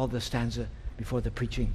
all the stanza before the preaching.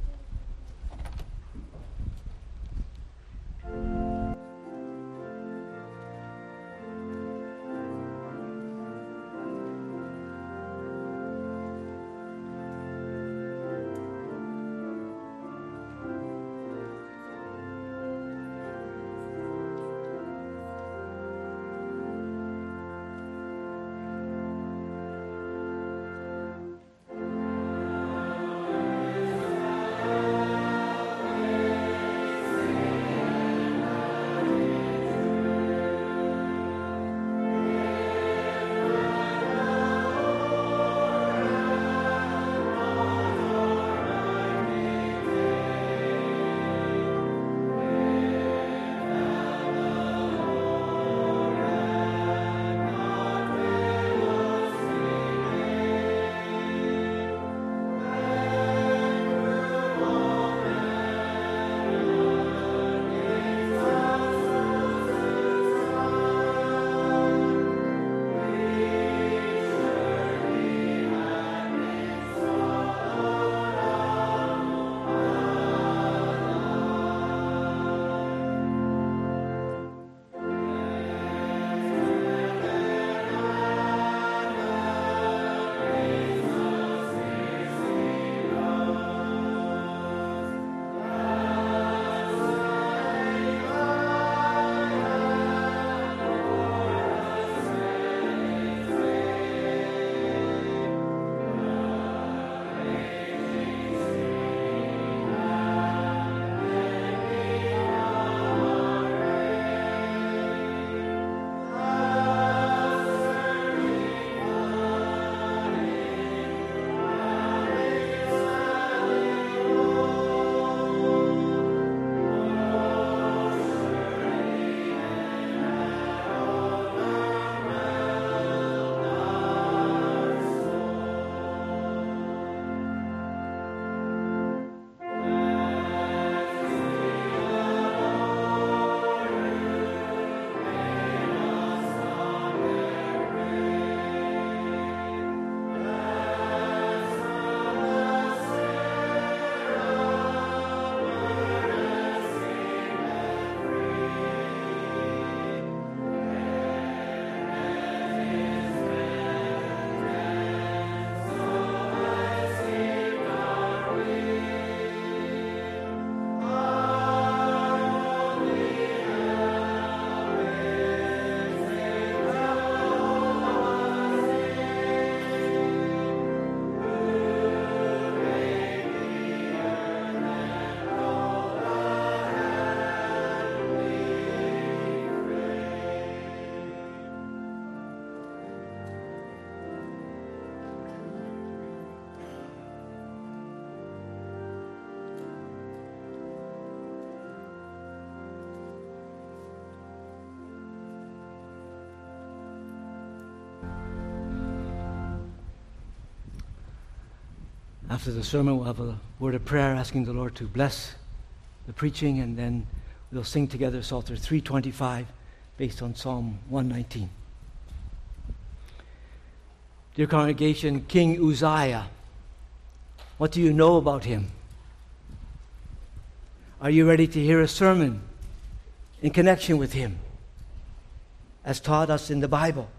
After the sermon, we'll have a word of prayer asking the Lord to bless the preaching, and then we'll sing together Psalter 325 based on Psalm 119. Dear congregation, King Uzziah, what do you know about him? Are you ready to hear a sermon in connection with him, as taught us in the Bible?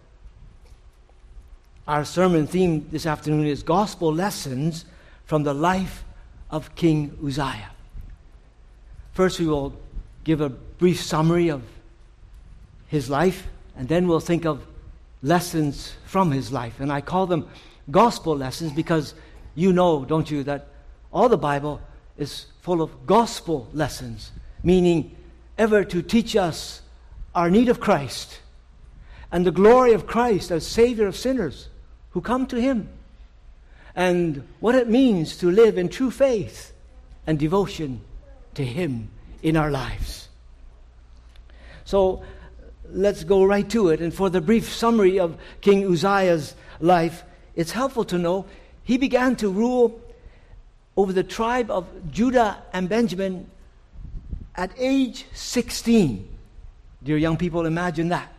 Our sermon theme this afternoon is Gospel Lessons from the Life of King Uzziah. First, we will give a brief summary of his life, and then we'll think of lessons from his life. And I call them gospel lessons because you know, don't you, that all the Bible is full of gospel lessons, meaning ever to teach us our need of Christ and the glory of Christ as Savior of sinners who come to Him, and what it means to live in true faith and devotion to Him in our lives. So let's go right to it. And for the brief summary of King Uzziah's life, it's helpful to know he began to rule over the tribe of Judah and Benjamin at age 16. Dear young people, imagine that.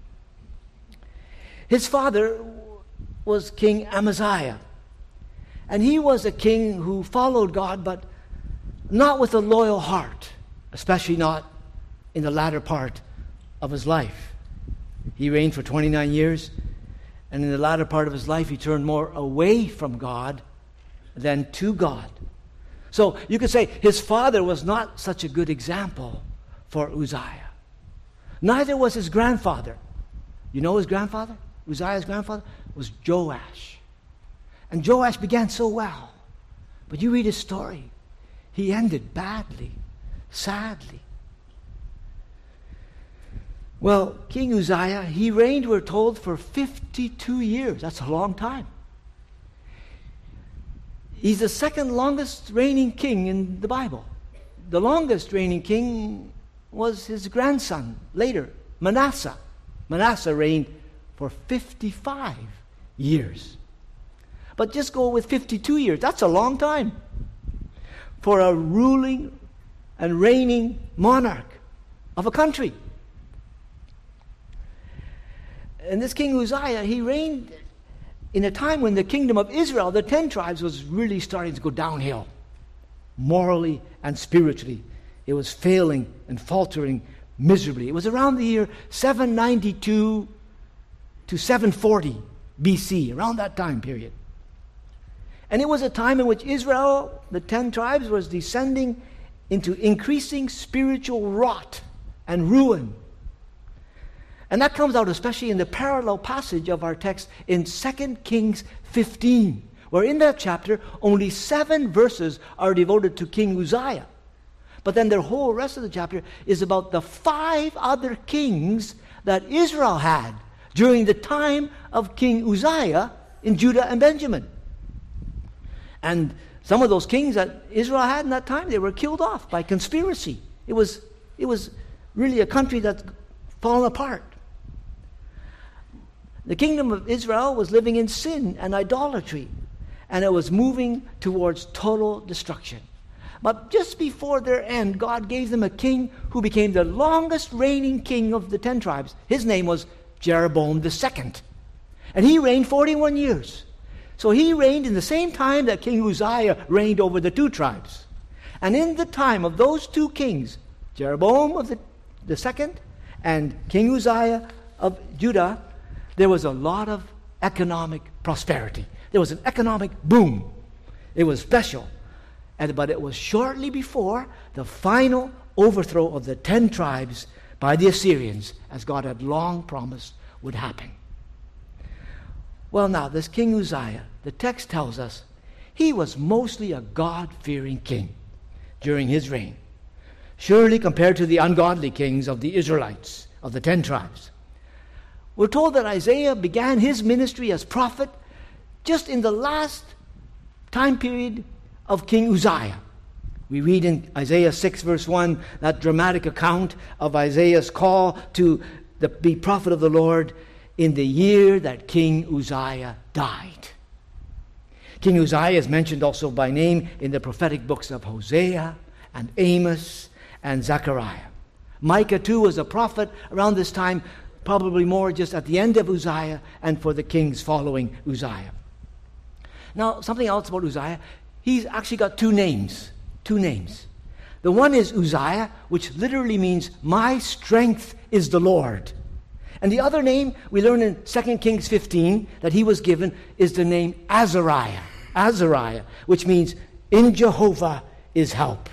His father was King Amaziah, And he was a king who followed God, but not with a loyal heart, especially not in the latter part of his life. He reigned for 29 years, and in the latter part of his life, he turned more away from God than to God. So you could say his father was not such a good example for Uzziah. Neither was his grandfather. You know his grandfather? Uzziah's grandfather was Joash. And Joash began so well. But you read his story. He ended badly, sadly. Well, King Uzziah, he reigned, we're told, for 52 years. That's a long time. He's the second longest reigning king in the Bible. The longest reigning king was his grandson later, Manasseh. Manasseh reigned for 55 years. But just go with 52 years. That's a long time for a ruling and reigning monarch of a country. And this King Uzziah, he reigned in a time when the kingdom of Israel, the 10 tribes, was really starting to go downhill, morally and spiritually. It was failing and faltering miserably. It was around the year 792 to 740 BC, around that time period. And it was a time in which Israel, the 10 tribes, was descending into increasing spiritual rot and ruin. And that comes out especially in the parallel passage of our text in 2 Kings 15, where in that chapter only 7 verses are devoted to King Uzziah. But then the whole rest of the chapter is about the 5 other kings that Israel had during the time of King Uzziah in Judah and Benjamin. And some of those kings that Israel had in that time, they were killed off by conspiracy. It was really a country that's fallen apart. The kingdom of Israel was living in sin and idolatry, and it was moving towards total destruction. But just before their end, God gave them a king who became the longest reigning king of the 10 tribes. His name was Jeroboam II. And he reigned 41 years. So he reigned in the same time that King Uzziah reigned over the 2 tribes. And in the time of those 2 kings, Jeroboam of the second and King Uzziah of Judah, there was a lot of economic prosperity. There was an economic boom. It was special. But it was shortly before the final overthrow of the 10 tribes by the Assyrians, as God had long promised would happen. Well, now, this King Uzziah, the text tells us, he was mostly a God-fearing king during his reign. Surely compared to the ungodly kings of the Israelites, of the 10 tribes. We're told that Isaiah began his ministry as prophet just in the last time period of King Uzziah. We read in Isaiah 6 verse 1 that dramatic account of Isaiah's call to be prophet of the Lord in the year that King Uzziah died. King Uzziah is mentioned also by name in the prophetic books of Hosea and Amos and Zechariah. Micah too was a prophet around this time, probably more just at the end of Uzziah and for the kings following Uzziah. Now, something else about Uzziah. He's actually got 2 names. 2 names. The one is Uzziah, which literally means, my strength is the Lord. And the other name we learn in 2 Kings 15 that he was given is the name Azariah. Azariah, which means, in Jehovah is help.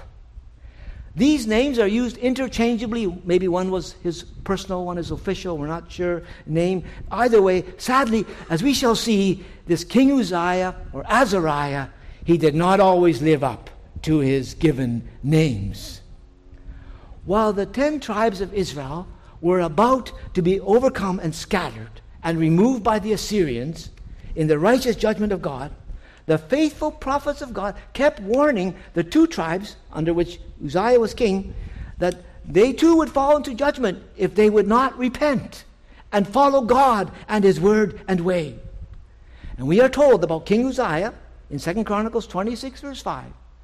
These names are used interchangeably. Maybe one was his personal, one is official. We're not sure name. Either way, sadly, as we shall see, this King Uzziah or Azariah, he did not always live up to his given names. While the 10 tribes of Israel were about to be overcome and scattered and removed by the Assyrians in the righteous judgment of God, the faithful prophets of God kept warning the 2 tribes under which Uzziah was king that they too would fall into judgment if they would not repent and follow God and his word and way. And we are told about King Uzziah in 2 Chronicles 26 verse 5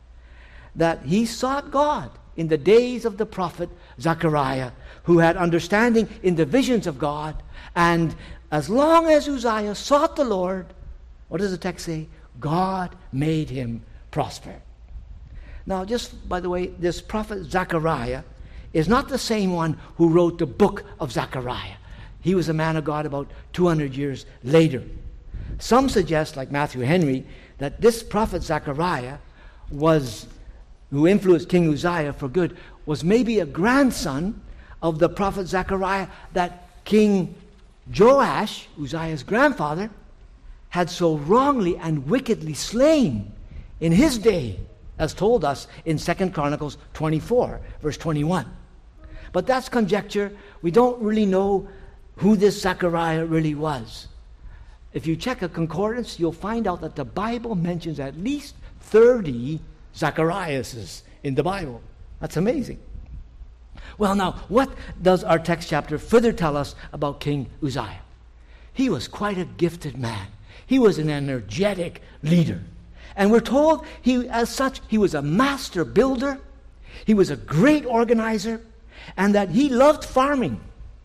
that he sought God in the days of the prophet Zechariah, who had understanding in the visions of God. And as long as Uzziah sought the Lord, what does the text say? God made him prosper. Now, just by the way, this prophet Zechariah is not the same one who wrote the book of Zechariah. He was a man of God about 200 years later. Some suggest, like Matthew Henry, that this prophet Zechariah who influenced King Uzziah for good, was maybe a grandson of the prophet Zechariah that King Joash, Uzziah's grandfather, had so wrongly and wickedly slain in his day, as told us in 2 Chronicles 24, verse 21. But that's conjecture. We don't really know who this Zechariah really was. If you check a concordance, you'll find out that the Bible mentions at least 30 Zachariases in the Bible. That's amazing. Well, now, what does our text chapter further tell us about King Uzziah? He was quite a gifted man. He was an energetic leader. And we're told as such, he was a master builder. He was a great organizer. And that he loved farming.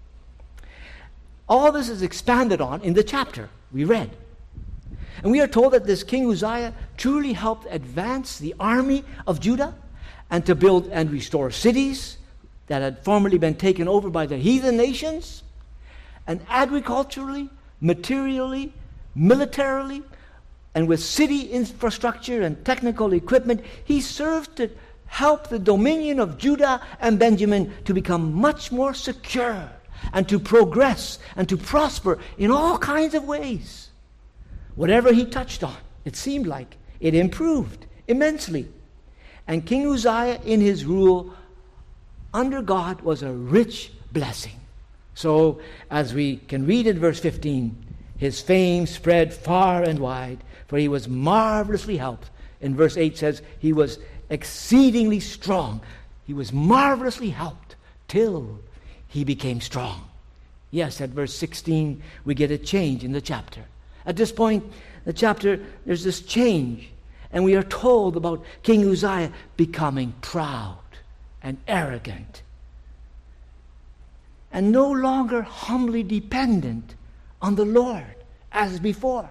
All this is expanded on in the chapter we read. And we are told that this King Uzziah truly helped advance the army of Judah and to build and restore cities that had formerly been taken over by the heathen nations. And agriculturally, materially, militarily, and with city infrastructure and technical equipment, he served to help the dominion of Judah and Benjamin to become much more secure and to progress and to prosper in all kinds of ways. Whatever he touched on, it seemed like it improved immensely. And King Uzziah in his rule under God was a rich blessing. So, as we can read in verse 15, his fame spread far and wide, for he was marvelously helped. In verse 8 says, he was exceedingly strong. He was marvelously helped till he became strong. Yes, at verse 16, we get a change in the chapter. At this point, the chapter, there's this change. And we are told about King Uzziah becoming proud and arrogant. And no longer humbly dependent on the Lord as before.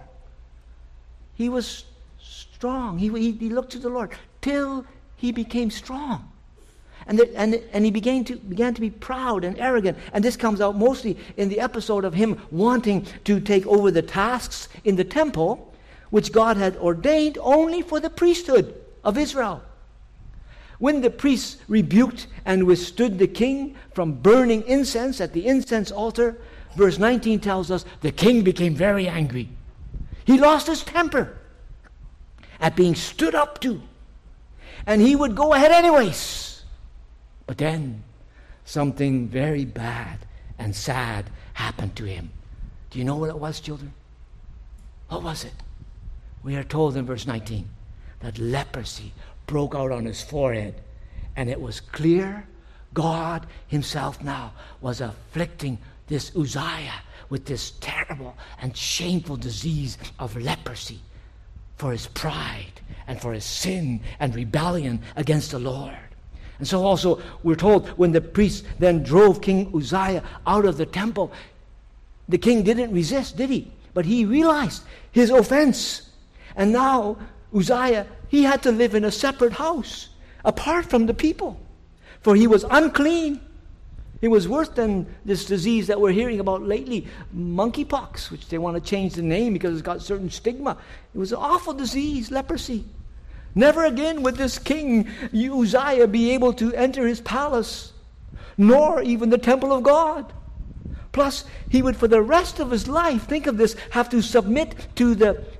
He was strong. He looked to the Lord till he became strong. And he began to be proud and arrogant. And this comes out mostly in the episode of him wanting to take over the tasks in the temple, which God had ordained only for the priesthood of Israel. When the priests rebuked and withstood the king from burning incense at the incense altar, verse 19 tells us the king became very angry. He lost his temper at being stood up to. And he would go ahead anyways. But then something very bad and sad happened to him. Do you know what it was, children? What was it? We are told in verse 19 that leprosy broke out on his forehead. And it was clear God himself now was afflicting this Uzziah with this terrible and shameful disease of leprosy for his pride and for his sin and rebellion against the Lord. And so also we're told when the priests then drove King Uzziah out of the temple, the king didn't resist, did he? But he realized his offense. And now Uzziah, he had to live in a separate house apart from the people, for he was unclean. It was worse than this disease that we're hearing about lately, monkeypox, which they want to change the name because it's got certain stigma. It was an awful disease, leprosy. Never again would this king Uzziah be able to enter his palace, nor even the temple of God. Plus, he would for the rest of his life, think of this, have to submit to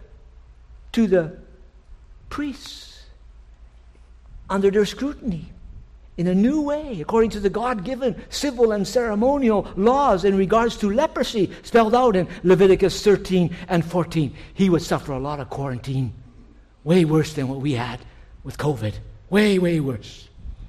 the priests under their scrutiny in a new way, according to the God-given civil and ceremonial laws in regards to leprosy spelled out in Leviticus 13 and 14. He would suffer a lot of quarantine, way worse than what we had with COVID. Way, way worse.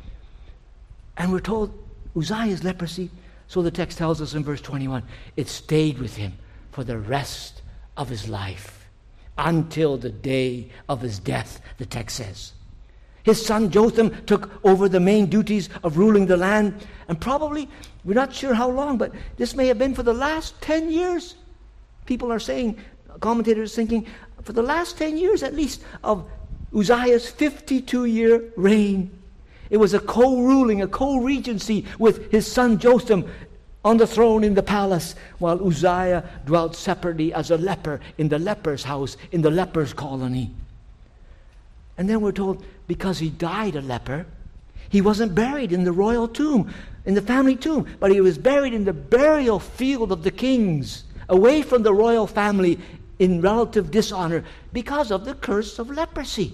And we're told Uzziah's leprosy, so the text tells us in verse 21, it stayed with him for the rest of his life, until the day of his death, the text says. His son Jotham took over the main duties of ruling the land, and probably, we're not sure how long, but this may have been for the last 10 years. People are saying, commentators thinking, for the last 10 years at least of Uzziah's 52-year reign. It was a co-ruling, a co-regency with his son Jotham on the throne in the palace, while Uzziah dwelt separately as a leper in the leper's house, in the leper's colony. And then we're told because he died a leper, he wasn't buried in the royal tomb, in the family tomb, but he was buried in the burial field of the kings, away from the royal family in relative dishonor because of the curse of leprosy.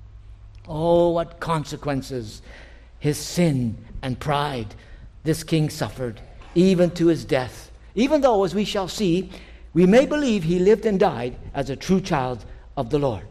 Oh, what consequences his sin and pride this king suffered, even to his death. Even though, as we shall see, we may believe he lived and died as a true child of the Lord.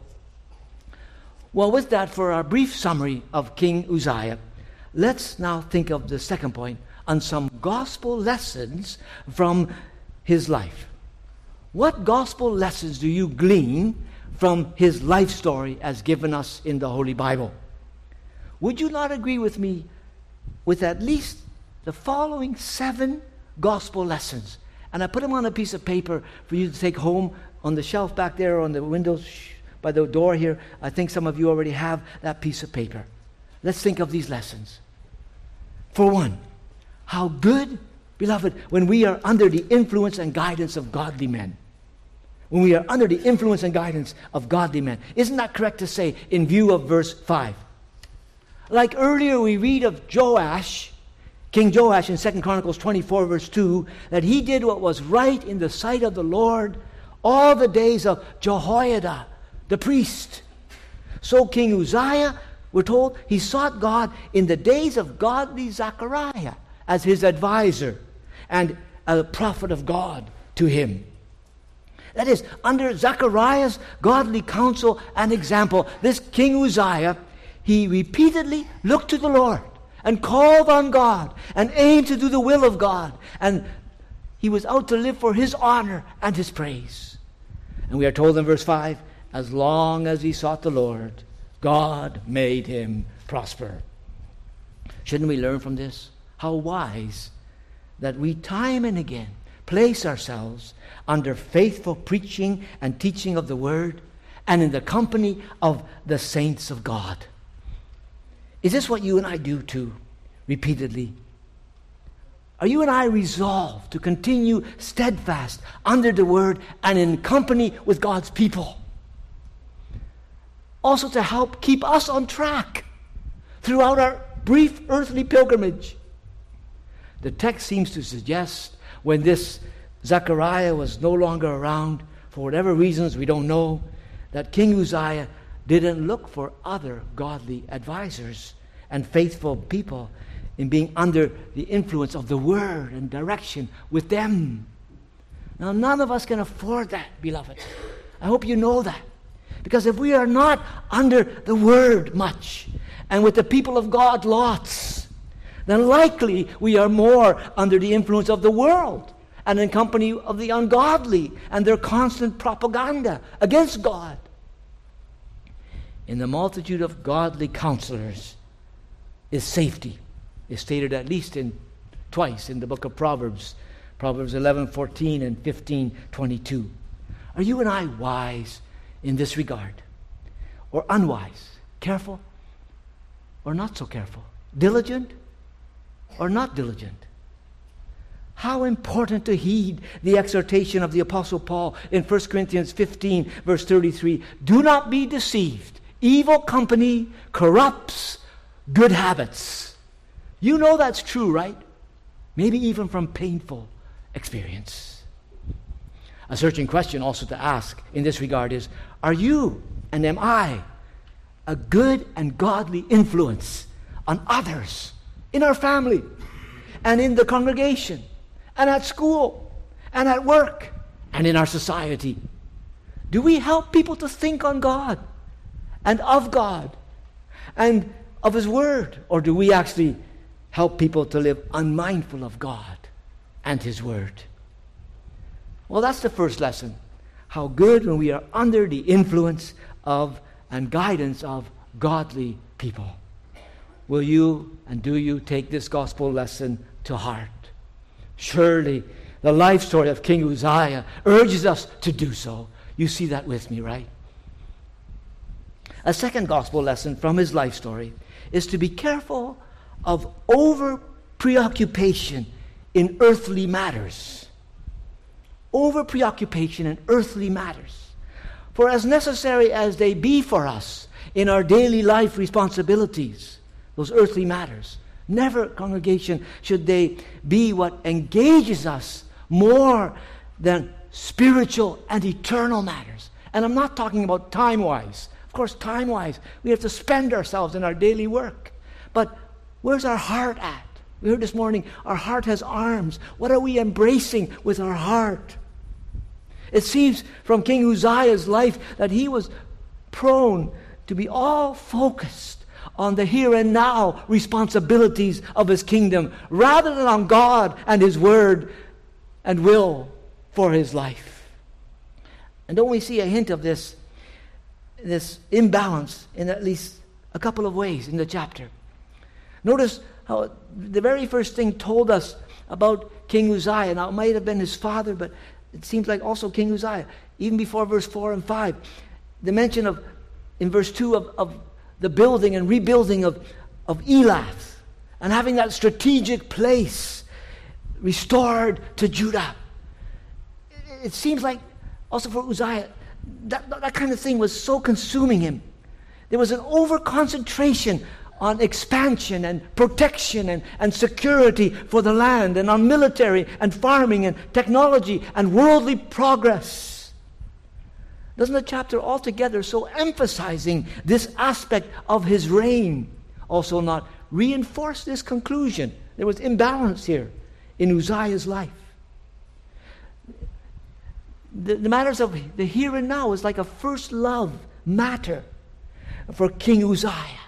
Well, with that, for our brief summary of King Uzziah, let's now think of the second point on some gospel lessons from his life. What gospel lessons do you glean from his life story as given us in the Holy Bible? Would you not agree with me with at least the following 7 gospel lessons? And I put them on a piece of paper for you to take home on the shelf back there on the windows by the door here. I think some of you already have that piece of paper. Let's think of these lessons. For one, how good, beloved, when we are under the influence and guidance of godly men. When we are under the influence and guidance of godly men. Isn't that correct to say in view of verse 5? Like earlier we read of Joash, King Joash in 2 Chronicles 24 verse 2, that he did what was right in the sight of the Lord all the days of Jehoiada, the priest. So King Uzziah, we're told, he sought God in the days of godly Zechariah as his advisor and a prophet of God to him. That is, under Zechariah's godly counsel and example, this King Uzziah, he repeatedly looked to the Lord and called on God and aimed to do the will of God. And he was out to live for his honor and his praise. And we are told in verse 5, as long as he sought the Lord, God made him prosper. Shouldn't we learn from this? How wise that we time and again place ourselves under faithful preaching and teaching of the Word and in the company of the saints of God. Is this what you and I do too, repeatedly? Are you and I resolved to continue steadfast under the Word and in company with God's people? Also to help keep us on track throughout our brief earthly pilgrimage. The text seems to suggest when this Zechariah was no longer around, for whatever reasons we don't know, that King Uzziah didn't look for other godly advisors and faithful people in being under the influence of the Word and direction with them. Now, none of us can afford that, beloved. I hope you know that. Because if we are not under the Word much, and with the people of God lots, then likely we are more under the influence of the world and in company of the ungodly and their constant propaganda against God. In the multitude of godly counselors is safety. It's stated at least twice in the book of Proverbs, Proverbs 11:14 and 15:22. Are you and I wise in this regard? Or unwise? Careful or not so careful? Diligent or not diligent? How important to heed the exhortation of the Apostle Paul in 1 Corinthians 15, verse 33. Do not be deceived. Evil company corrupts good habits. You know that's true, right? Maybe even from painful experience. A searching question also to ask in this regard is, are you and am I a good and godly influence on others in our family and in the congregation and at school and at work and in our society? Do we help people to think on God and of His Word? Or do we actually help people to live unmindful of God and His Word? Well, that's the first lesson. How good when we are under the influence of and guidance of godly people. Will you and do you take this gospel lesson to heart? Surely the life story of King Uzziah urges us to do so. You see that with me, right? A second gospel lesson from his life story is to be careful of over-preoccupation in earthly matters. Over-preoccupation in earthly matters. For as necessary as they be for us in our daily life responsibilities, those earthly matters, never, congregation, should they be what engages us more than spiritual and eternal matters. And I'm not talking about time-wise. Of course, time-wise, we have to spend ourselves in our daily work. But where's our heart at? We heard this morning, our heart has arms. What are we embracing with our heart? It seems from King Uzziah's life that he was prone to be all focused on the here and now responsibilities of his kingdom, rather than on God and his word and will for his life. And don't we see a hint of this imbalance in at least a couple of ways in the chapter? Notice how the very first thing told us about King Uzziah. Now, it might have been his father, but it seems like also King Uzziah. Even before verse 4 and 5, the mention of, in verse 2, of the building and rebuilding of Elath, and having that strategic place restored to Judah. It seems like also for Uzziah, that kind of thing was so consuming him. There was an over-concentration on expansion and protection and security for the land, and on military and farming and technology and worldly progress. Doesn't the chapter altogether so emphasizing this aspect of his reign also not reinforce this conclusion? There was imbalance here in Uzziah's life. The matters of the here and now is like a first love matter for King Uzziah.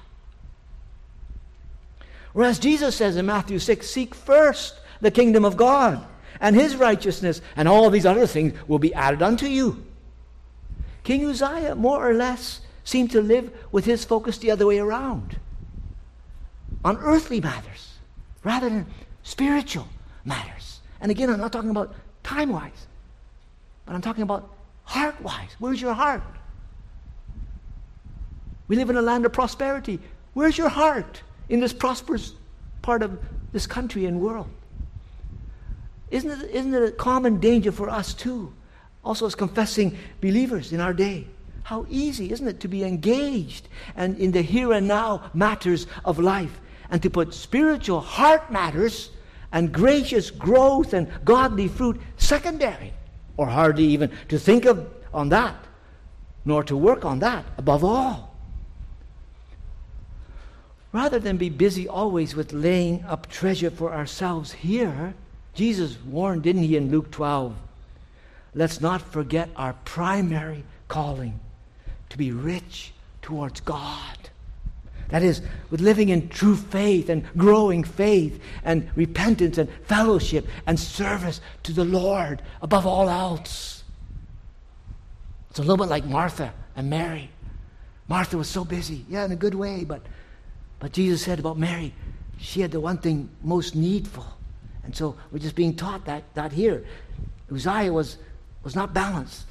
Whereas Jesus says in Matthew 6, seek first the kingdom of God and his righteousness, and all these other things will be added unto you. King Uzziah more or less seemed to live with his focus the other way around, on earthly matters rather than spiritual matters. And again, I'm not talking about time-wise, but I'm talking about heart-wise. Where's your heart? We live in a land of prosperity. Where's your heart in this prosperous part of this country and world? Isn't it a common danger for us too, also as confessing believers in our day? How easy, isn't it, to be engaged and in the here and now matters of life, and to put spiritual heart matters and gracious growth and godly fruit secondary, or hardly even to think of on that, nor to work on that above all. Rather than be busy always with laying up treasure for ourselves here, Jesus warned, didn't he, in Luke 12, let's not forget our primary calling, to be rich towards God. That is, with living in true faith and growing faith and repentance and fellowship and service to the Lord above all else. It's a little bit like Martha and Mary. Martha was so busy, in a good way, but Jesus said about Mary, she had the one thing most needful. And so we're just being taught that here. Uzziah was not balanced.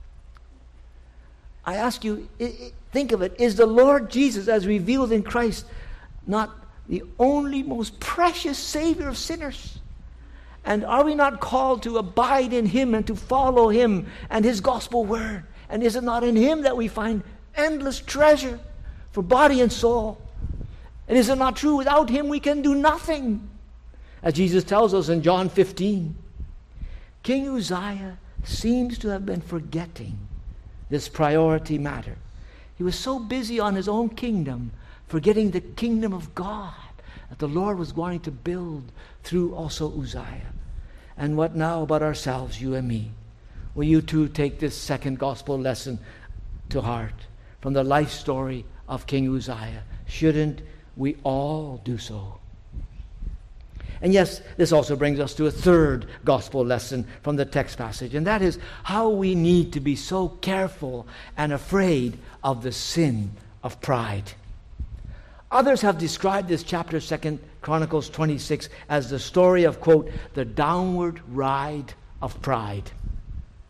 I ask you, think of it, is the Lord Jesus, as revealed in Christ, not the only most precious Savior of sinners? And are we not called to abide in him and to follow him and his gospel word? And is it not in him that we find endless treasure for body and soul? And is it not true, without him we can do nothing? As Jesus tells us in John 15, King Uzziah seems to have been forgetting this priority matter. He was so busy on his own kingdom, forgetting the kingdom of God that the Lord was going to build through also Uzziah. And what now about ourselves, you and me? Will you too take this second gospel lesson to heart from the life story of King Uzziah? Shouldn't we all do so? And yes, this also brings us to a third gospel lesson from the text passage, and that is how we need to be so careful and afraid of the sin of pride. Others have described this chapter, 2 Chronicles 26, as the story of, quote, the downward ride of pride.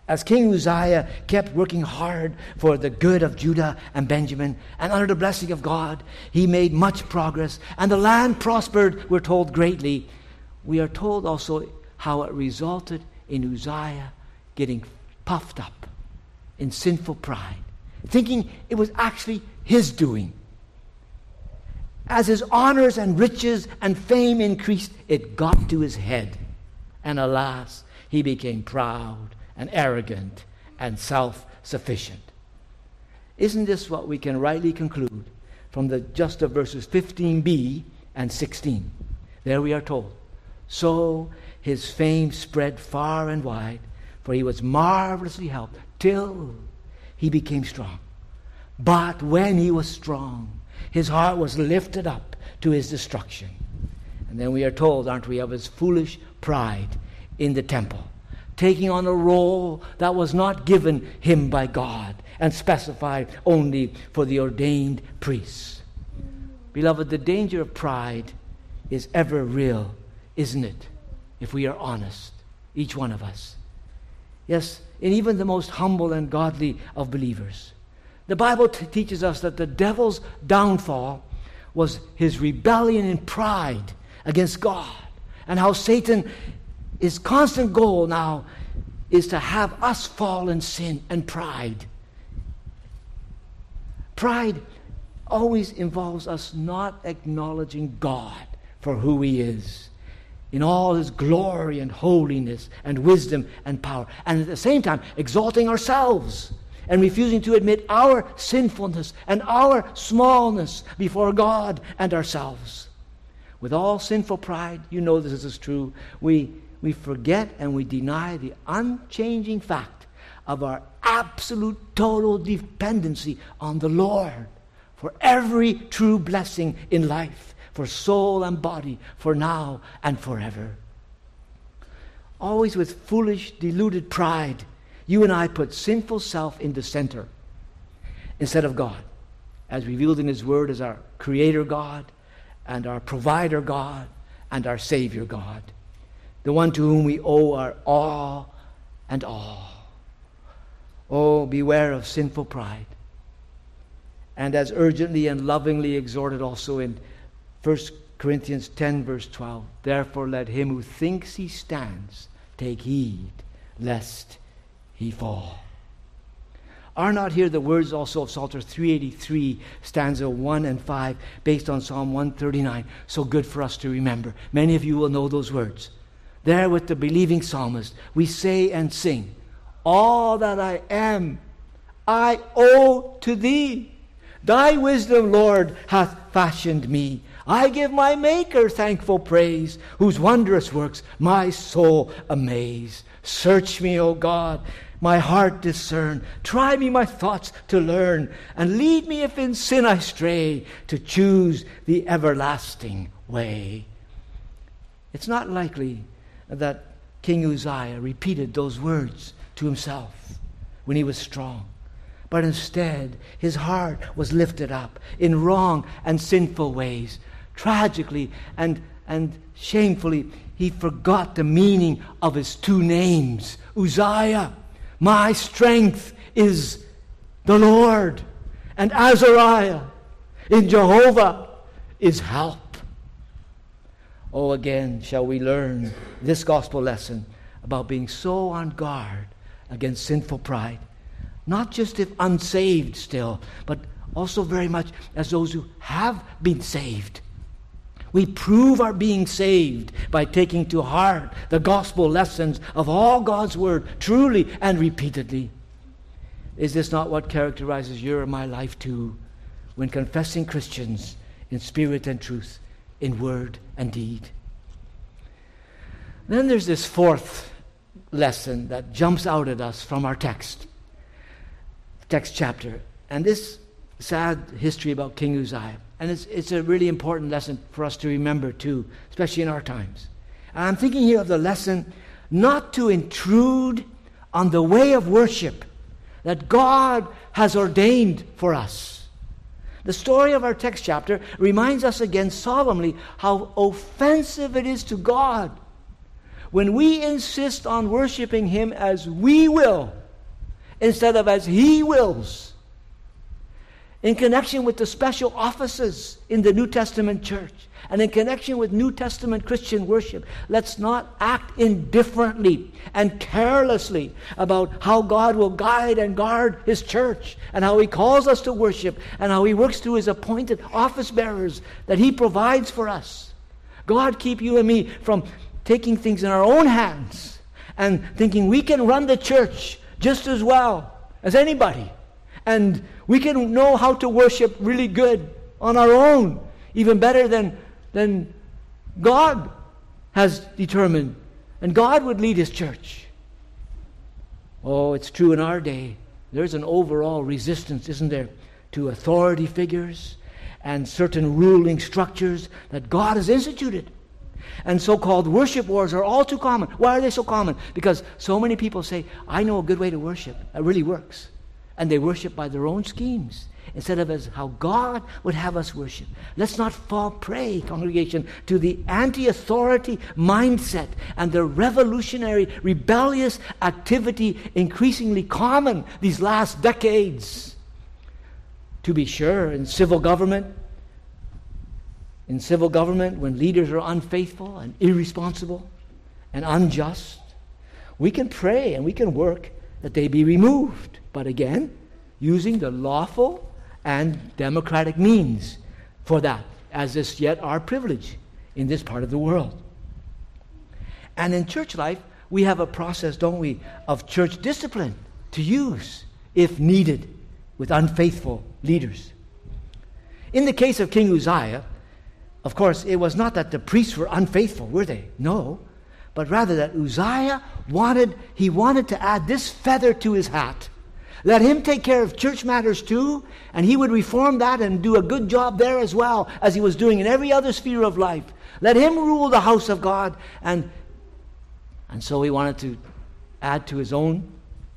as King Uzziah kept working hard for the good of Judah and Benjamin, and under the blessing of God, he made much progress, and the land prospered, we're told, greatly. We are told also how it resulted in Uzziah getting puffed up in sinful pride, thinking it was actually his doing. As his honors and riches and fame increased, it got to his head. And alas, he became proud and arrogant and self-sufficient. Isn't this what we can rightly conclude from the just of verses 15b and 16? There we are told, so his fame spread far and wide, for he was marvelously helped till he became strong. But when he was strong, his heart was lifted up to his destruction. And then we are told, aren't we, of his foolish pride in the temple, taking on a role that was not given him by God and specified only for the ordained priests. Beloved, the danger of pride is ever real, isn't it? If we are honest, each one of us. Yes, in even the most humble and godly of believers. The Bible teaches us that the devil's downfall was his rebellion in pride against God, and how Satan, his constant goal now is to have us fall in sin and pride. Pride always involves us not acknowledging God for who he is, in all his glory and holiness and wisdom and power, and at the same time exalting ourselves and refusing to admit our sinfulness and our smallness before God and ourselves. With all sinful pride, you know this is true, we forget and we deny the unchanging fact of our absolute total dependency on the Lord for every true blessing in life, for soul and body, for now and forever. Always with foolish, deluded pride, you and I put sinful self in the center instead of God, as revealed in his word as our creator God and our provider God and our Savior God, the one to whom we owe our all and all. Oh, beware of sinful pride. And as urgently and lovingly exhorted also in 1 Corinthians 10 verse 12, therefore let him who thinks he stands take heed lest he fall. Are not here the words also of Psalter 383, stanza 1 and 5, based on Psalm 139, so good for us to remember? Many of you will know those words. There with the believing psalmist, we say and sing, all that I am, I owe to thee. Thy wisdom, Lord, hath fashioned me. I give my Maker thankful praise, whose wondrous works my soul amaze. Search me, O God, my heart discern. Try me my thoughts to learn, and lead me if in sin I stray, to choose the everlasting way. It's not likely that King Uzziah repeated those words to himself when he was strong. But instead, his heart was lifted up in wrong and sinful ways. Tragically and shamefully, he forgot the meaning of his two names. Uzziah, my strength is the Lord. And Azariah, in Jehovah is help. Oh, again, shall we learn this gospel lesson about being so on guard against sinful pride. Not just if unsaved still, but also very much as those who have been saved. We prove our being saved by taking to heart the gospel lessons of all God's word, truly and repeatedly. Is this not what characterizes your and my life too, when confessing Christians in spirit and truth, in word and deed? Then there's this fourth lesson that jumps out at us from our text chapter, and this sad history about King Uzziah. And it's a really important lesson for us to remember too, especially in our times. And I'm thinking here of the lesson not to intrude on the way of worship that God has ordained for us. The story of our text chapter reminds us again solemnly how offensive it is to God when we insist on worshiping Him as we will, instead of as He wills. In connection with the special offices in the New Testament church, and in connection with New Testament Christian worship, let's not act indifferently and carelessly about how God will guide and guard His church, and how He calls us to worship, and how He works through His appointed office bearers that He provides for us. God keep you and me from taking things in our own hands and thinking we can run the church just as well as anybody. And we can know how to worship really good on our own, even better than God has determined. And God would lead His church. Oh, it's true in our day. There's an overall resistance, isn't there, to authority figures and certain ruling structures that God has instituted. And so-called worship wars are all too common. Why are they so common? Because so many people say, I know a good way to worship. That really works. And they worship by their own schemes instead of as how God would have us worship. Let's not fall prey, congregation, to the anti-authority mindset and the revolutionary, rebellious activity increasingly common these last decades. To be sure, in civil government, when leaders are unfaithful and irresponsible and unjust, we can pray and we can work that they be removed. But again, using the lawful and democratic means for that, as is yet our privilege in this part of the world. And in church life, we have a process, don't we, of church discipline to use, if needed, with unfaithful leaders. In the case of King Uzziah, of course, it was not that the priests were unfaithful, were they? No. But rather that Uzziah wanted to add this feather to his hat. Let him take care of church matters too, and he would reform that and do a good job there as well, as he was doing in every other sphere of life. Let him rule the house of God. And so he wanted to add to his own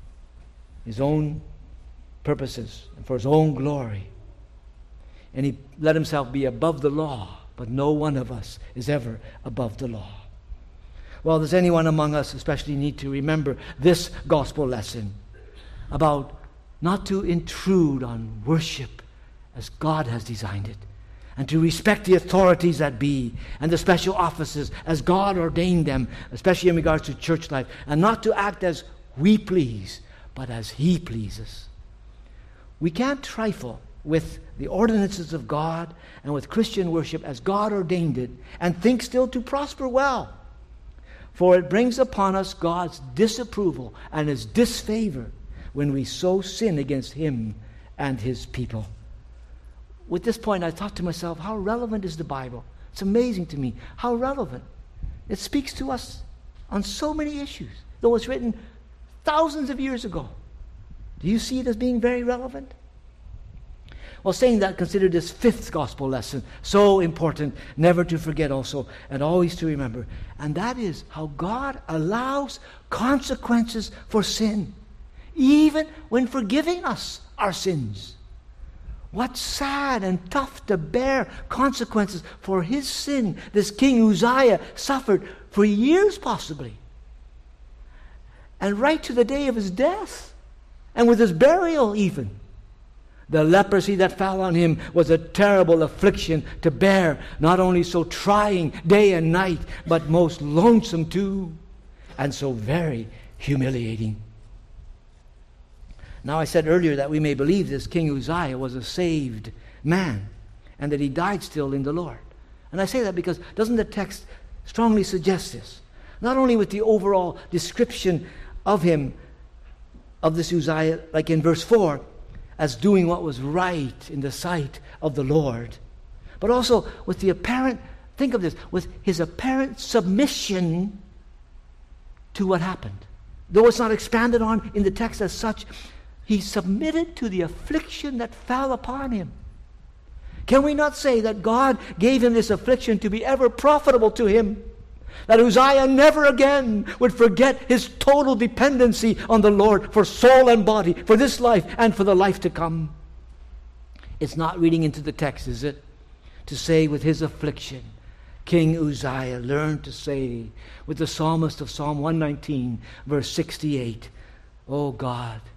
purposes and for his own glory. And he let himself be above the law, but no one of us is ever above the law. Well, does anyone among us especially need to remember this gospel lesson about not to intrude on worship as God has designed it, and to respect the authorities that be and the special offices as God ordained them, especially in regards to church life, and not to act as we please, but as He pleases. We can't trifle with the ordinances of God and with Christian worship as God ordained it and think still to prosper well. For it brings upon us God's disapproval and His disfavor when we so sin against Him and His people. With this point, I thought to myself, how relevant is the Bible? It's amazing to me how relevant. It speaks to us on so many issues, though it's written thousands of years ago. Do you see it as being very relevant? Well, saying that, consider this fifth gospel lesson, so important, never to forget also, and always to remember. And that is how God allows consequences for sin, even when forgiving us our sins. What sad and tough to bear consequences for his sin this King Uzziah suffered for years possibly. And right to the day of his death, and with his burial even. The leprosy that fell on him was a terrible affliction to bear, not only so trying day and night, but most lonesome too, and so very humiliating. Now I said earlier that we may believe this King Uzziah was a saved man, and that he died still in the Lord. And I say that because doesn't the text strongly suggest this? Not only with the overall description of him, of this Uzziah, like in verse 4, as doing what was right in the sight of the Lord, but also with the apparent, think of this, with his apparent submission to what happened. Though it's not expanded on in the text as such, he submitted to the affliction that fell upon him. Can we not say that God gave him this affliction to be ever profitable to him? That Uzziah never again would forget his total dependency on the Lord for soul and body, for this life and for the life to come. It's not reading into the text, is it? To say with his affliction, King Uzziah learned to say with the psalmist of Psalm 119, verse 68, "Oh God,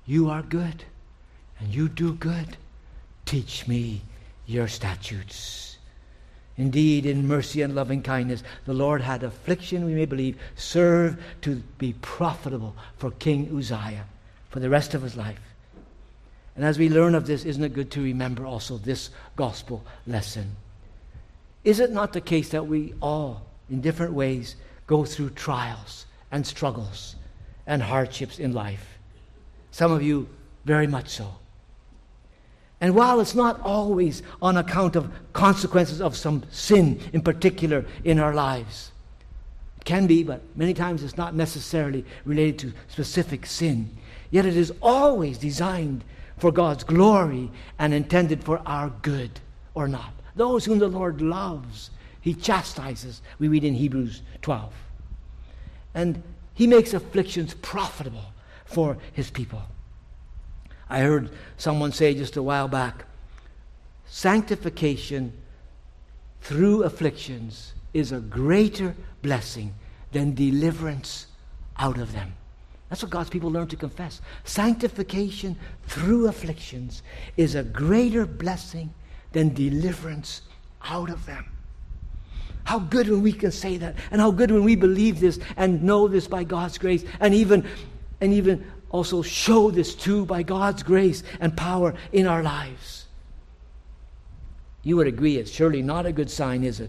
You are good, and you do good. Teach me your statutes. Indeed, in mercy and loving kindness, the Lord had affliction, we may believe, serve to be profitable for King Uzziah for the rest of his life. And as we learn of this, isn't it good to remember also this gospel lesson? Is it not the case that we all, in different ways, go through trials and struggles and hardships in life? Some of you, very much so. And while it's not always on account of consequences of some sin in particular in our lives, it can be, but many times it's not necessarily related to specific sin, yet it is always designed for God's glory and intended for our good, or not. Those whom the Lord loves, He chastises, we read in Hebrews 12. And He makes afflictions profitable for His people. I heard someone say just a while back, sanctification through afflictions is a greater blessing than deliverance out of them. That's what God's people learn to confess. Sanctification through afflictions is a greater blessing than deliverance out of them. How good when we can say that, and how good when we believe this and know this by God's grace, and even also show this too by God's grace and power in our lives. You would agree it's surely not a good sign, is it,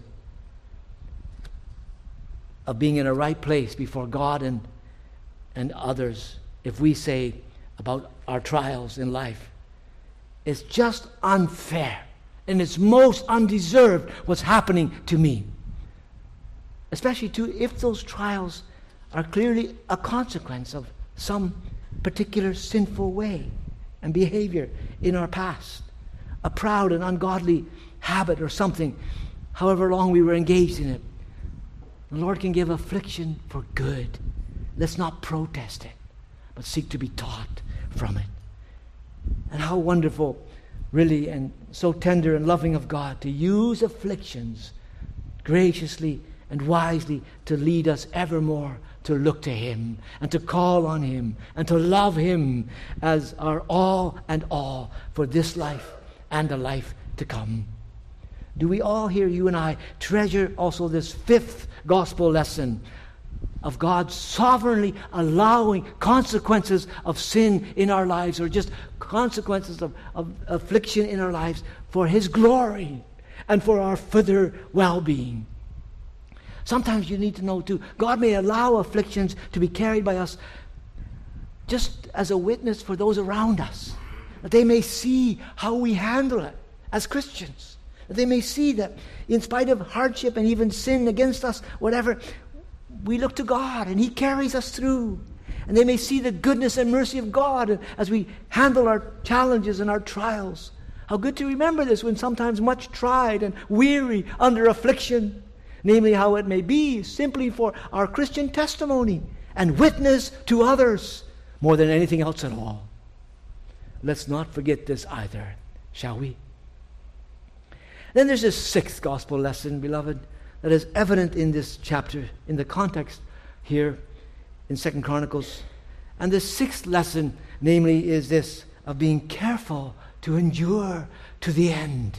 of being in a right place before God and others if we say about our trials in life, it's just unfair and it's most undeserved what's happening to me. Especially too if those trials are clearly a consequence of some particular sinful way and behavior in our past, a proud and ungodly habit or something, however long we were engaged in it. The Lord can give affliction for good. Let's not protest it, but seek to be taught from it. And how wonderful, really, and so tender and loving of God to use afflictions graciously and wisely to lead us evermore to look to Him and to call on Him and to love Him as our all and all for this life and the life to come. Do we all here, you and I, treasure also this fifth gospel lesson of God sovereignly allowing consequences of sin in our lives, or just consequences of affliction in our lives for His glory and for our further well-being? Sometimes you need to know too, God may allow afflictions to be carried by us just as a witness for those around us, that they may see how we handle it as Christians, that they may see that in spite of hardship and even sin against us, whatever, we look to God and He carries us through. And they may see the goodness and mercy of God as we handle our challenges and our trials. How good to remember this when sometimes much tried and weary under affliction. Namely, how it may be simply for our Christian testimony and witness to others more than anything else at all. Let's not forget this either, shall we? Then there's this sixth gospel lesson, beloved, that is evident in this chapter, in the context here in 2 Chronicles. And the sixth lesson, namely, is this of being careful to endure to the end.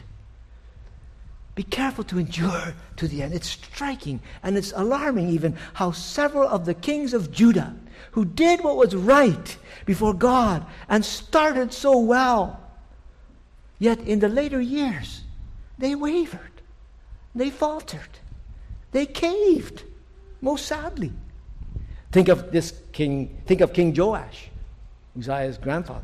Be careful to endure to the end. It's striking and it's alarming even how several of the kings of Judah who did what was right before God and started so well, yet in the later years they wavered, they faltered, they caved, most sadly. Think of King Joash, Uzziah's grandfather,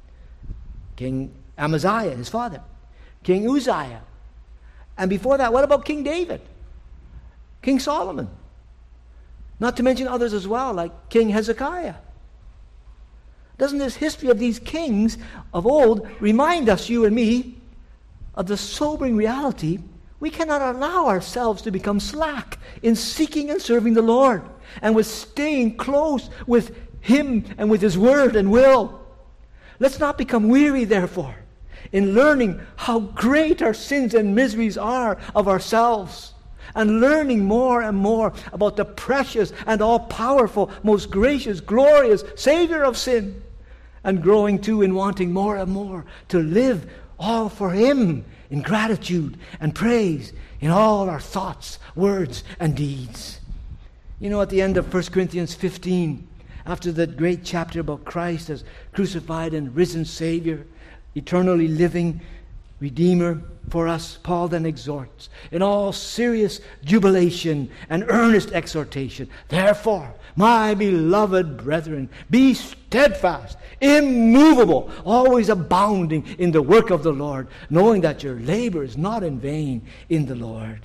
King Amaziah, his father, King Uzziah. And before that, what about King David? King Solomon? Not to mention others as well, like King Hezekiah. Doesn't this history of these kings of old remind us, you and me, of the sobering reality we cannot allow ourselves to become slack in seeking and serving the Lord and with staying close with Him and with His Word and will. Let's not become weary, therefore, in learning how great our sins and miseries are of ourselves, and learning more and more about the precious and all-powerful, most gracious, glorious Savior of sin, and growing too in wanting more and more to live all for Him in gratitude and praise in all our thoughts, words, and deeds. You know, at the end of 1 Corinthians 15, after that great chapter about Christ as crucified and risen Savior, eternally living Redeemer for us, Paul then exhorts in all serious jubilation and earnest exhortation, therefore, my beloved brethren, be steadfast, immovable, always abounding in the work of the Lord, knowing that your labor is not in vain in the Lord.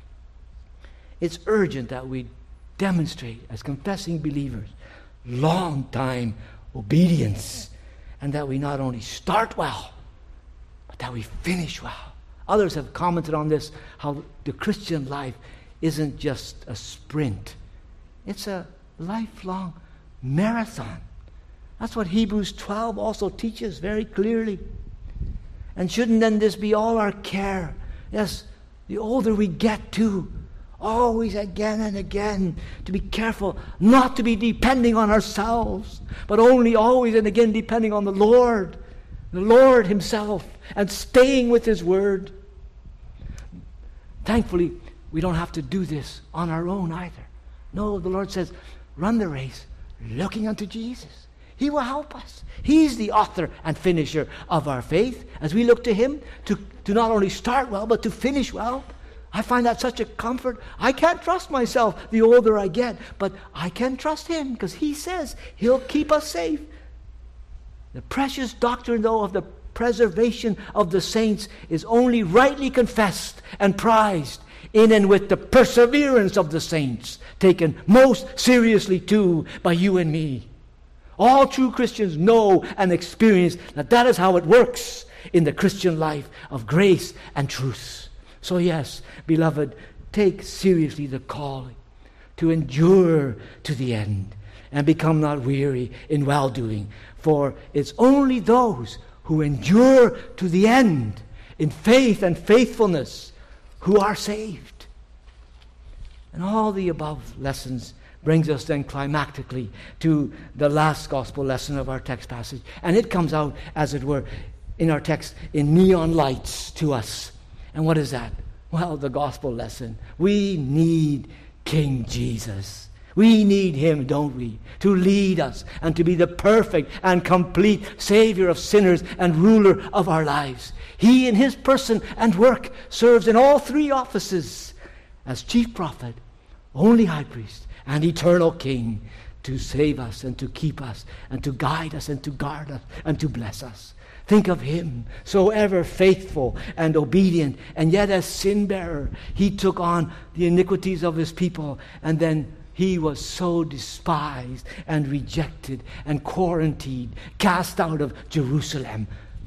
It's urgent that we demonstrate as confessing believers long time obedience, and that we not only start well, but that we finish well. Others have commented on this, how the Christian life isn't just a sprint. It's a lifelong marathon. That's what Hebrews 12 also teaches very clearly. And shouldn't then this be all our care? Yes, the older we get too, always again and again to be careful not to be depending on ourselves, but only always and again depending on the Lord Himself, and staying with His Word. Thankfully, we don't have to do this on our own either. No, the Lord says, run the race looking unto Jesus. He will help us. He's the author and finisher of our faith. As we look to Him to not only start well, but to finish well, I find that such a comfort. I can't trust myself the older I get, but I can trust Him because He says He'll keep us safe. The precious doctrine, though, of the preservation of the saints is only rightly confessed and prized in and with the perseverance of the saints, taken most seriously too by you and me. All true Christians know and experience that is how it works in the Christian life of grace and truth. So yes, beloved, take seriously the calling to endure to the end and become not weary in well-doing. For it's only those who endure to the end in faith and faithfulness who are saved. And all the above lessons brings us then climactically to the last gospel lesson of our text passage. And it comes out, as it were, in our text in neon lights to us. And what is that? Well, the gospel lesson. We need King Jesus. We need Him, don't we, to lead us and to be the perfect and complete Savior of sinners and ruler of our lives. He, in His person and work, serves in all three offices as chief prophet, only high priest, and eternal King, to save us and to keep us and to guide us and to guard us and to bless us. Think of Him, so ever faithful and obedient, and yet as sin-bearer, He took on the iniquities of His people, and then He was so despised and rejected and quarantined, cast out of Jerusalem.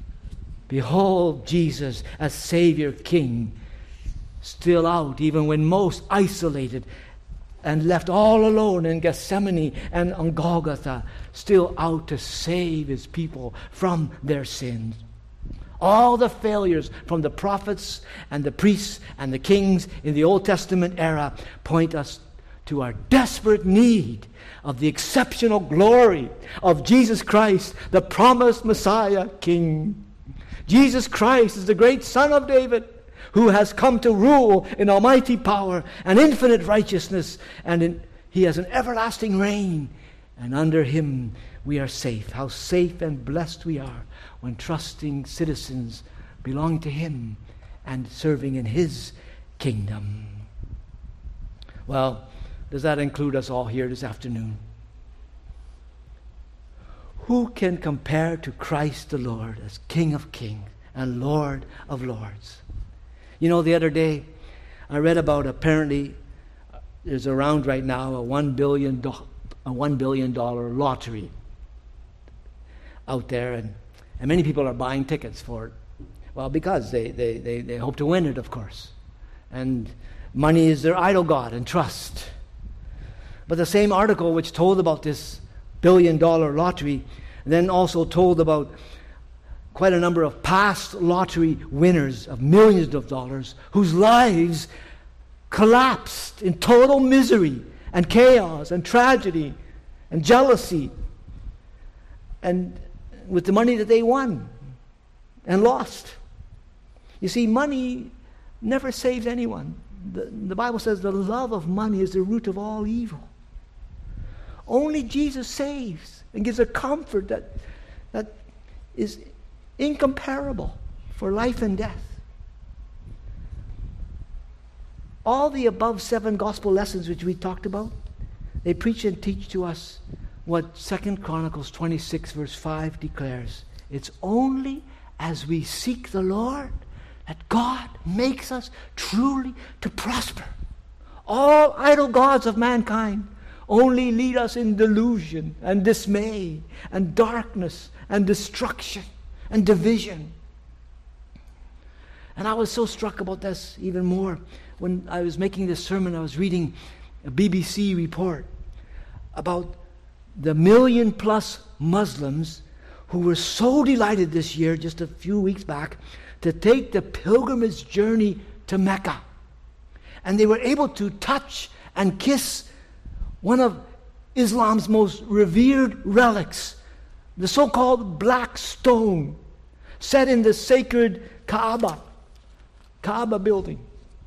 Behold Jesus as Savior King, still out even when most isolated and left all alone in Gethsemane and on Golgotha, still out to save His people from their sins. All the failures from the prophets and the priests and the kings in the Old Testament era point us to our desperate need of the exceptional glory of Jesus Christ, the promised Messiah King. Jesus Christ is the great Son of David, who has come to rule in almighty power and infinite righteousness, and He has an everlasting reign, and under Him we are safe. How safe and blessed we are when trusting citizens belong to Him and serving in His kingdom. Well, does that include us all here this afternoon? Who can compare to Christ the Lord as King of Kings and Lord of Lords? You know, the other day I read about, apparently there's around right now a $1 billion lottery out there, and many people are buying tickets for it. Well, because they hope to win it, of course. And money is their idol god and trust. But the same article which told about this $1 billion lottery then also told about quite a number of past lottery winners of millions of dollars whose lives collapsed in total misery and chaos and tragedy and jealousy. And with the money that they won and lost. You see, money never saves anyone. The Bible says the love of money is the root of all evil. Only Jesus saves and gives a comfort that is incomparable for life and death. All the above 7 gospel lessons which we talked about, they preach and teach to us what 2 Chronicles 26 verse 5 declares. It's only as we seek the Lord that God makes us truly to prosper. All idol gods of mankind only lead us in delusion and dismay and darkness and destruction and division. And I was so struck about this even more. When I was making this sermon, I was reading a BBC report about the 1 million+ Muslims who were so delighted this year, just a few weeks back, to take the pilgrimage journey to Mecca. And they were able to touch and kiss one of Islam's most revered relics, the so-called black stone, set in the sacred Kaaba building.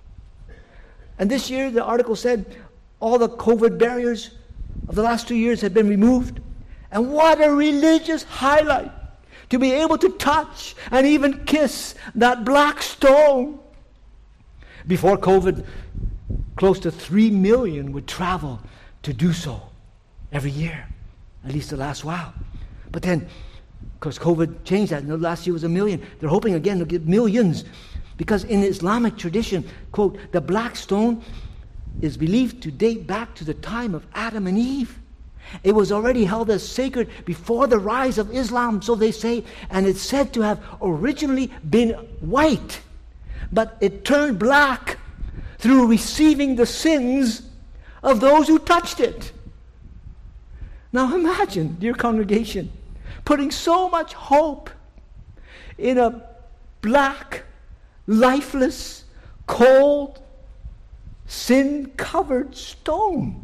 And this year, the article said, all the COVID barriers of the last 2 years had been removed. And what a religious highlight to be able to touch and even kiss that black stone. Before COVID, close to 3 million would travel to do so every year, at least the last while. But then, because COVID changed that, and last year was 1 million. They're hoping again they'll get millions. Because in Islamic tradition, quote, the black stone is believed to date back to the time of Adam and Eve. It was already held as sacred before the rise of Islam, so they say, and it's said to have originally been white, but it turned black through receiving the sins of those who touched it. Now imagine, dear congregation, putting so much hope in a black, lifeless, cold, sin-covered stone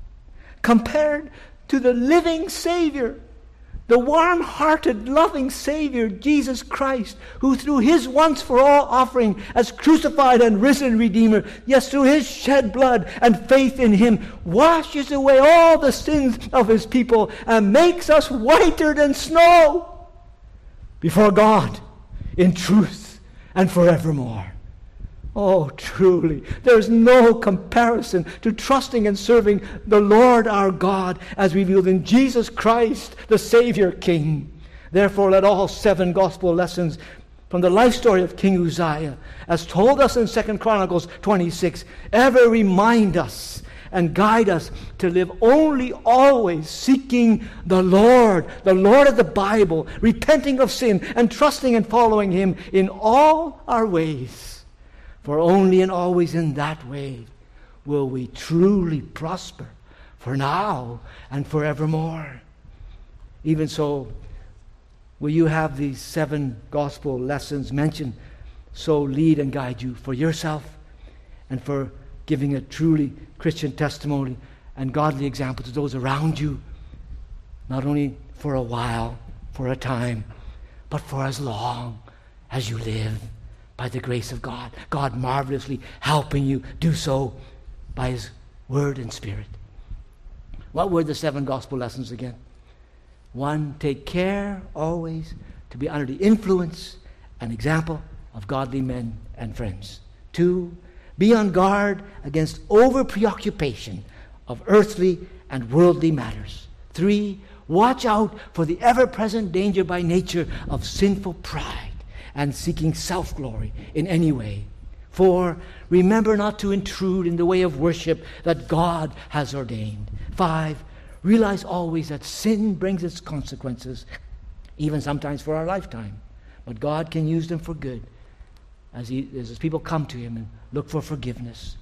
compared to the living Savior, the warm-hearted, loving Savior, Jesus Christ, who through His once-for-all offering as crucified and risen Redeemer, yes, through His shed blood and faith in Him, washes away all the sins of His people and makes us whiter than snow before God in truth and forevermore. Oh, truly, there's no comparison to trusting and serving the Lord our God as revealed in Jesus Christ, the Savior King. Therefore, let all 7 gospel lessons from the life story of King Uzziah, as told us in 2 Chronicles 26, ever remind us and guide us to live only always seeking the Lord of the Bible, repenting of sin and trusting and following Him in all our ways. For only and always in that way will we truly prosper for now and forevermore. Even so, will you have these 7 gospel lessons mentioned so lead and guide you for yourself and for giving a truly Christian testimony and godly example to those around you, not only for a while, for a time, but for as long as you live. By the grace of God, God marvelously helping you do so by His Word and Spirit. What were the 7 gospel lessons again? 1, take care always to be under the influence and example of godly men and friends. 2, be on guard against over-preoccupation of earthly and worldly matters. 3, watch out for the ever-present danger by nature of sinful pride and seeking self-glory in any way. 4, remember not to intrude in the way of worship that God has ordained. 5, realize always that sin brings its consequences, even sometimes for our lifetime. But God can use them for good as His people come to Him and look for forgiveness.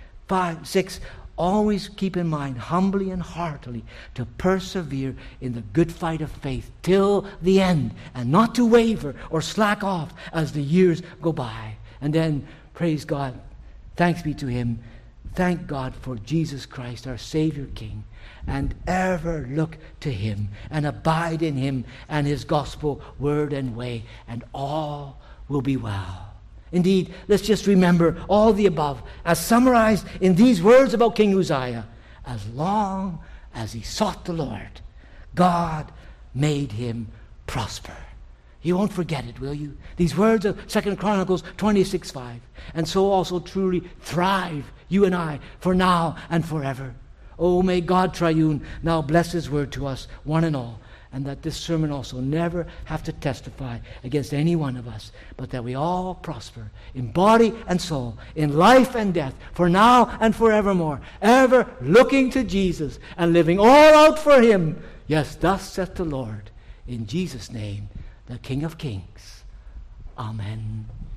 6, always keep in mind, humbly and heartily, to persevere in the good fight of faith till the end, and not to waver or slack off as the years go by. And then, praise God, thanks be to Him, thank God for Jesus Christ, our Savior King, and ever look to Him and abide in Him and His gospel word and way, and all will be well. Indeed, let's just remember all the above as summarized in these words about King Uzziah. As long as he sought the Lord, God made him prosper. You won't forget it, will you? These words of 2 Chronicles 26:5. And so also truly thrive, you and I, for now and forever. Oh, may God triune now bless His word to us, one and all, and that this sermon also never have to testify against any one of us, but that we all prosper in body and soul, in life and death, for now and forevermore, ever looking to Jesus and living all out for Him. Yes, thus saith the Lord, in Jesus' name, the King of Kings. Amen.